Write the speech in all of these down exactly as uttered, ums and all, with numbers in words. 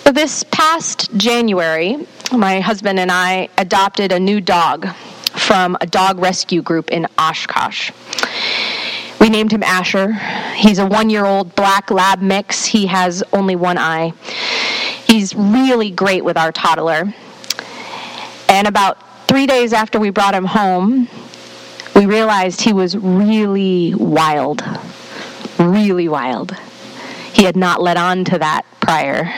So this past January, my husband and I adopted a new dog from a dog rescue group in Oshkosh. We named him Asher. He's a one-year-old black lab mix. He has only one eye. He's really great with our toddler. And about three days after we brought him home, we realized he was really wild. Really wild. He had not let on to that prior.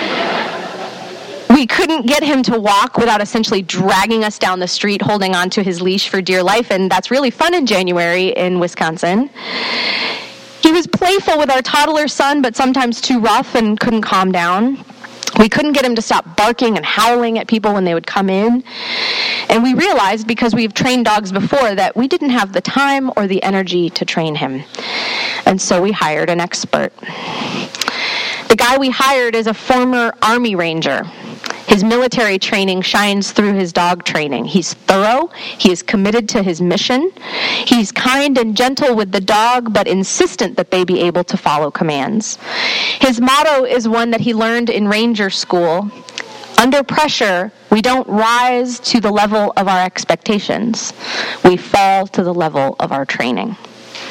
We couldn't get him to walk without essentially dragging us down the street, holding onto his leash for dear life, and that's really fun in January in Wisconsin. He was playful with our toddler son, but sometimes too rough and couldn't calm down. We couldn't get him to stop barking and howling at people when they would come in. And we realized, because we've trained dogs before, that we didn't have the time or the energy to train him. And so we hired an expert. The guy we hired is a former Army Ranger. His military training shines through his dog training. He's thorough. He is committed to his mission. He's kind and gentle with the dog, but insistent that they be able to follow commands. His motto is one that he learned in Ranger School. Under pressure, we don't rise to the level of our expectations. We fall to the level of our training.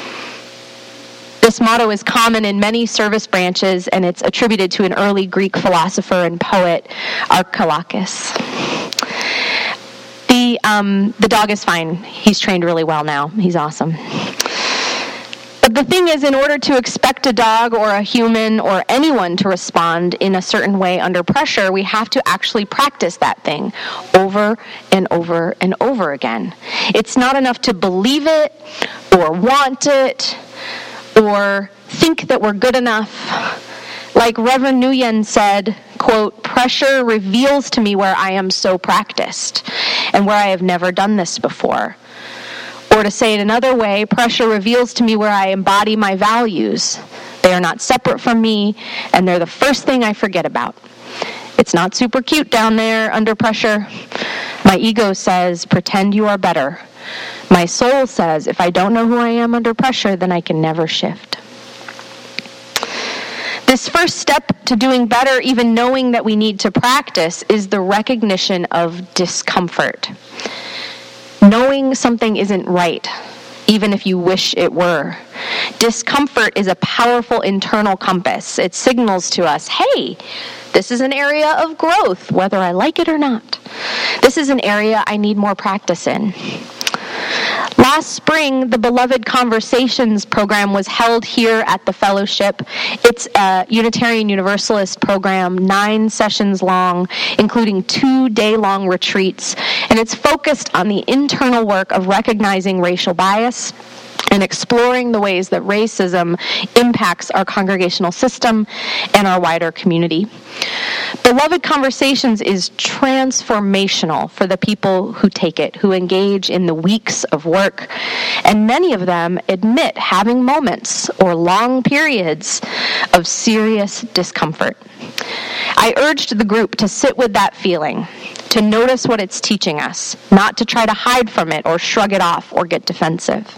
This motto is common in many service branches, and it's attributed to an early Greek philosopher and poet, Archilochus. The, um, the dog is fine. He's trained really well now. He's awesome. But the thing is, in order to expect a dog or a human or anyone to respond in a certain way under pressure, we have to actually practice that thing over and over and over again. It's not enough to believe it or want it or think that we're good enough. Like Reverend Nguyen said, quote, "Pressure reveals to me where I am so practiced and where I have never done this before." Or to say it another way, pressure reveals to me where I embody my values. They are not separate from me, and they're the first thing I forget about. It's not super cute down there under pressure. My ego says, pretend you are better. My soul says, if I don't know who I am under pressure, then I can never shift. This first step to doing better, even knowing that we need to practice, is the recognition of discomfort. Knowing something isn't right, even if you wish it were. Discomfort is a powerful internal compass. It signals to us, hey, this is an area of growth, whether I like it or not. This is an area I need more practice in. Last spring, the Beloved Conversations program was held here at the fellowship. It's a Unitarian Universalist program, nine sessions long, including two day-long retreats, and it's focused on the internal work of recognizing racial bias and exploring the ways that racism impacts our congregational system and our wider community. Beloved Conversations is transformational for the people who take it, who engage in the weeks of work, and many of them admit having moments or long periods of serious discomfort. I urged the group to sit with that feeling, to notice what it's teaching us, not to try to hide from it or shrug it off or get defensive.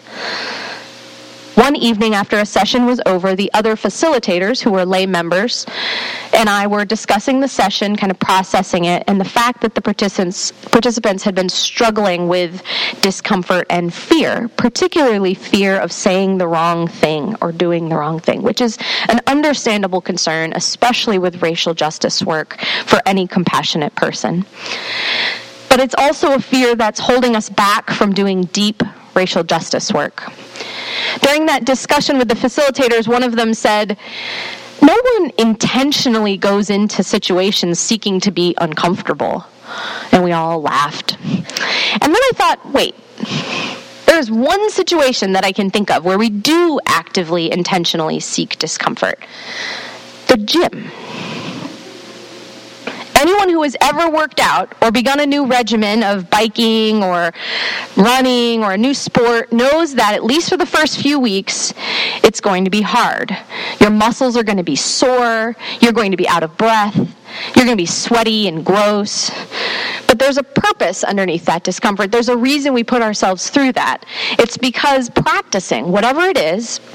One evening after a session was over, the other facilitators, who were lay members, and I were discussing the session, kind of processing it, and the fact that the participants participants had been struggling with discomfort and fear, particularly fear of saying the wrong thing or doing the wrong thing, which is an understandable concern, especially with racial justice work for any compassionate person. But it's also a fear that's holding us back from doing deep racial justice work. During that discussion with the facilitators, one of them said, "No one intentionally goes into situations seeking to be uncomfortable." And we all laughed. And then I thought, wait, there's one situation that I can think of where we do actively, intentionally seek discomfort. The gym. Anyone who has ever worked out or begun a new regimen of biking or running or a new sport knows that at least for the first few weeks, it's going to be hard. Your muscles are going to be sore. You're going to be out of breath. You're going to be sweaty and gross. But there's a purpose underneath that discomfort. There's a reason we put ourselves through that. It's because practicing, whatever it is,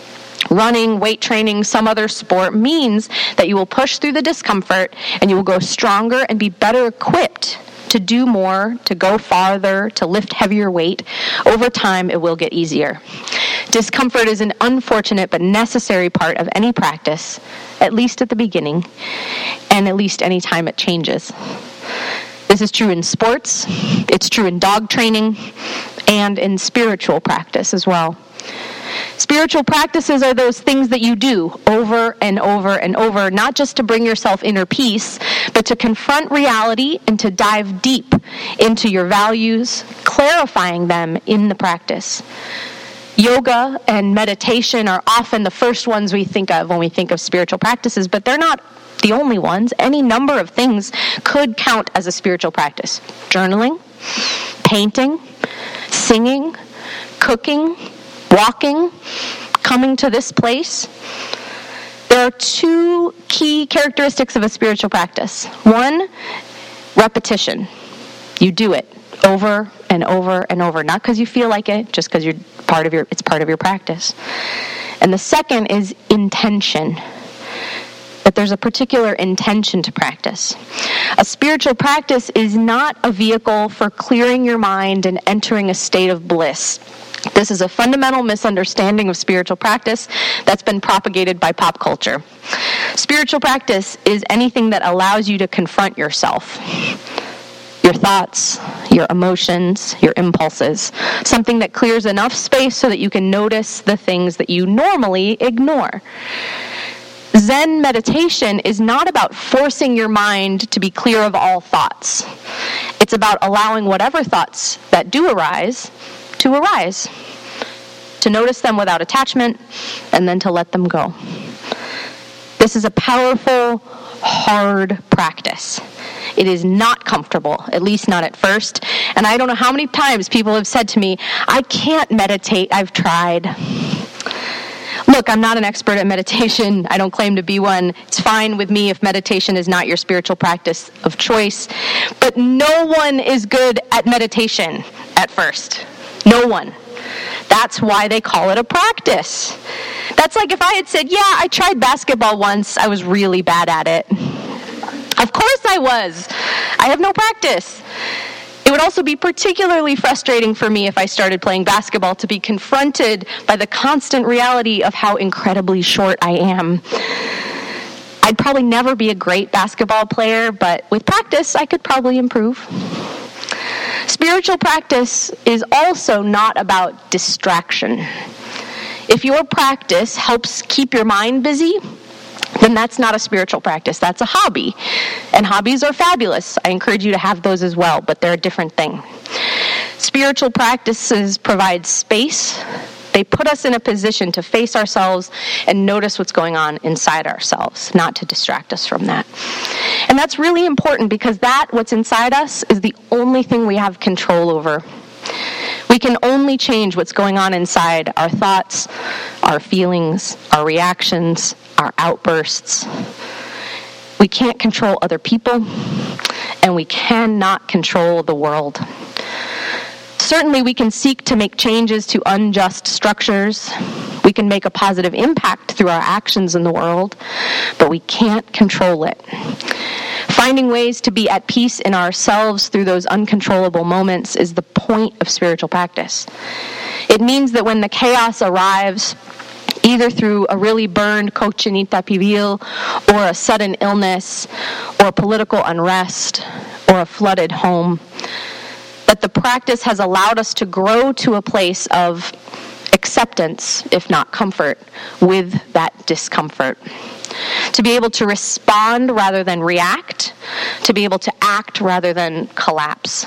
Running, weight training, some other sport means that you will push through the discomfort and you will go stronger and be better equipped to do more, to go farther, to lift heavier weight. Over time, it will get easier. Discomfort is an unfortunate but necessary part of any practice, at least at the beginning, and at least any time it changes. This is true in sports, it's true in dog training, and in spiritual practice as well. Spiritual practices are those things that you do over and over and over, not just to bring yourself inner peace, but to confront reality and to dive deep into your values, clarifying them in the practice. Yoga and meditation are often the first ones we think of when we think of spiritual practices, but they're not the only ones. Any number of things could count as a spiritual practice. Journaling, painting, singing, cooking, walking, coming to this place. There are two key characteristics of a spiritual practice. One, repetition. You do it over and over and over, not because you feel like it, just because you're part of your it's part of your practice. And the second is intention. That there's a particular intention to practice. A spiritual practice is not a vehicle for clearing your mind and entering a state of bliss. This is a fundamental misunderstanding of spiritual practice that's been propagated by pop culture. Spiritual practice is anything that allows you to confront yourself, your thoughts, your emotions, your impulses, something that clears enough space so that you can notice the things that you normally ignore. Zen meditation is not about forcing your mind to be clear of all thoughts. It's about allowing whatever thoughts that do arise to arise, to notice them without attachment, and then to let them go. This is a powerful, hard practice. It is not comfortable, at least not at first. And I don't know how many times people have said to me, I can't meditate, I've tried. Look, I'm not an expert at meditation. I don't claim to be one. It's fine with me if meditation is not your spiritual practice of choice. But no one is good at meditation at first. No one. That's why they call it a practice. That's like if I had said, yeah, I tried basketball once. I was really bad at it. Of course I was. I have no practice. It would also be particularly frustrating for me if I started playing basketball to be confronted by the constant reality of how incredibly short I am. I'd probably never be a great basketball player, but with practice, I could probably improve. Spiritual practice is also not about distraction. If your practice helps keep your mind busy, then that's not a spiritual practice. That's a hobby. And hobbies are fabulous. I encourage you to have those as well, but they're a different thing. Spiritual practices provide space. They put us in a position to face ourselves and notice what's going on inside ourselves, not to distract us from that. And that's really important because that, what's inside us, is the only thing we have control over. We can only change what's going on inside, our thoughts, our feelings, our reactions, our outbursts. We can't control other people, and we cannot control the world. Certainly, we can seek to make changes to unjust structures. We can make a positive impact through our actions in the world, but we can't control it. Finding ways to be at peace in ourselves through those uncontrollable moments is the point of spiritual practice. It means that when the chaos arrives, either through a really burned cochinita pibil, or a sudden illness, or political unrest, or a flooded home, that the practice has allowed us to grow to a place of acceptance, if not comfort, with that discomfort. To be able to respond rather than react, to be able to act rather than collapse.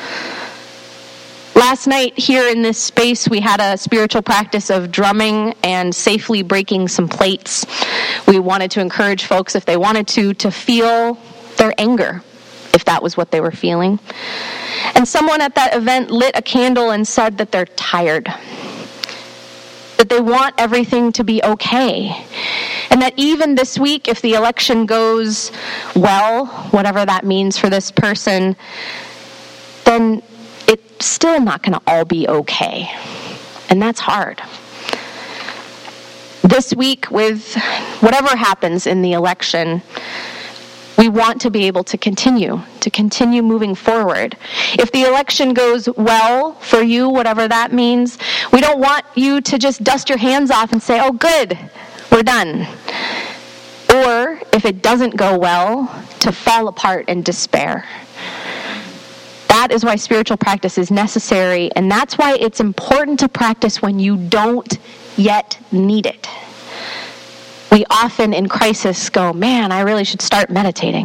Last night here in this space, we had a spiritual practice of drumming and safely breaking some plates. We wanted to encourage folks, if they wanted to, to feel their anger, if that was what they were feeling. And someone at that event lit a candle and said that they're tired, that they want everything to be okay. And that even this week, if the election goes well, whatever that means for this person, then it's still not going to all be okay. And that's hard. This week, with whatever happens in the election, we want to be able to continue, to continue moving forward. If the election goes well for you, whatever that means, we don't want you to just dust your hands off and say, oh, good, we're done. Or, if it doesn't go well, to fall apart in despair. That is why spiritual practice is necessary, and that's why it's important to practice when you don't yet need it. We often in crisis go, man, I really should start meditating.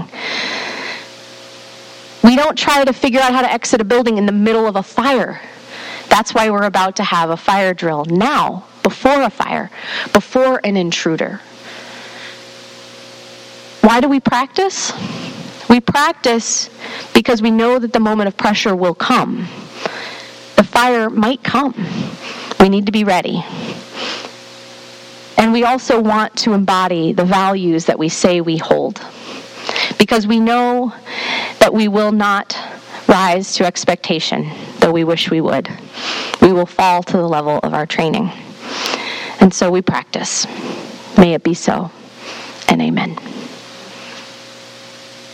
We don't try to figure out how to exit a building in the middle of a fire. That's why we're about to have a fire drill now, before a fire, before an intruder. Why do we practice? We practice because we know that the moment of pressure will come. The fire might come. We need to be ready. And we also want to embody the values that we say we hold, because we know that we will not rise to expectation, though we wish we would. We will fall to the level of our training. And so we practice. May it be so, and amen.